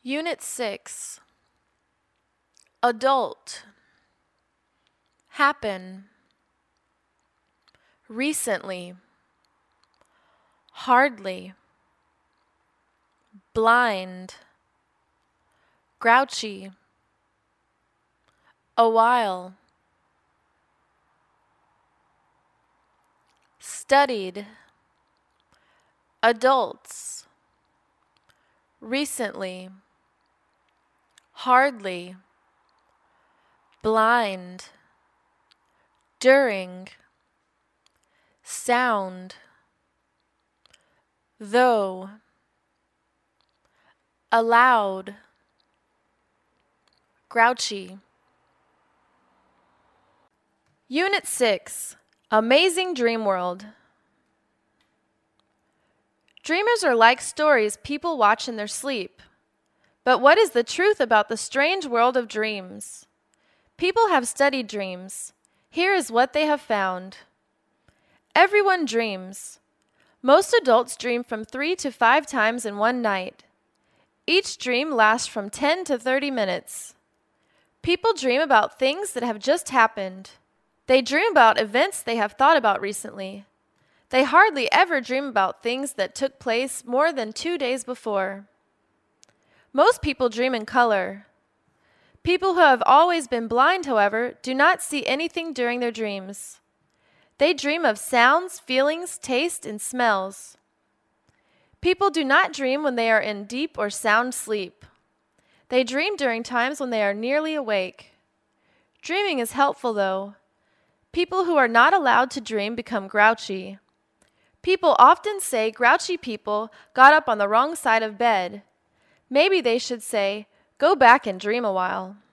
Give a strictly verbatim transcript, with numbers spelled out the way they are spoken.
Unit six. Adult. Happen. Recently. Hardly. Blind. Grouchy. A while. Studied. Adults. Recently. Hardly. Blind. During. Sound. Though. Allowed. Grouchy. Unit six. Amazing Dream World. Dreamers are like stories people watch in their sleep. But what is the truth about the strange world of dreams? People have studied dreams. Here is what they have found. Everyone dreams. Most adults dream from three to five times in one night. Each dream lasts from ten to thirty minutes. People dream about things that have just happened. They dream about events they have thought about recently. They hardly ever dream about things that took place more than two days before. Most people dream in color. People who have always been blind, however, do not see anything during their dreams. They dream of sounds, feelings, taste, and smells. People do not dream when they are in deep or sound sleep. They dream during times when they are nearly awake. Dreaming is helpful, though. People who are not allowed to dream become grouchy. People often say grouchy people got up on the wrong side of bed. Maybe they should say, go back and dream a while.